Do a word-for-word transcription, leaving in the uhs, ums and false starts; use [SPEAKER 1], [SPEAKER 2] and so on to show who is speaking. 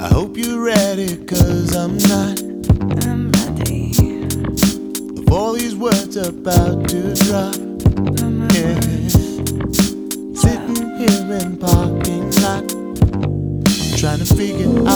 [SPEAKER 1] I hope you're ready, cause I'm not.
[SPEAKER 2] I'm ready.
[SPEAKER 1] Of all these words about to drop,
[SPEAKER 2] I'm
[SPEAKER 1] yeah.
[SPEAKER 2] ready.
[SPEAKER 1] Sitting here in parking lot, trying to figure out